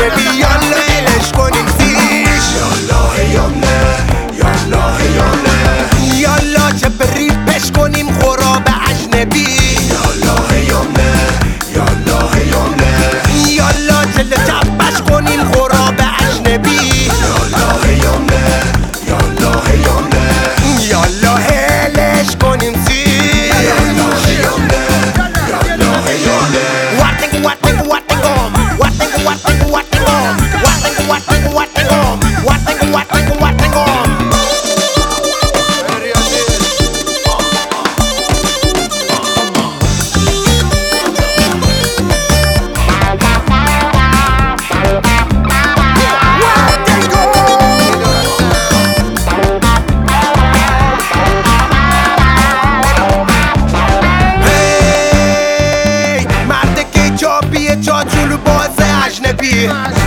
اجنبی یالا هلش کنیم زیش یالا یامنه یالا یامنه یالا چپ ریپش کنیم خراب اجنبی یالا یامنه یالا یامنه یالا جل چپش کنیم خراب اجنبی یالا یامنه یالا یامنه یالا هلش کنیم زیش مرد که جا بیه جا جلو باز اجنبی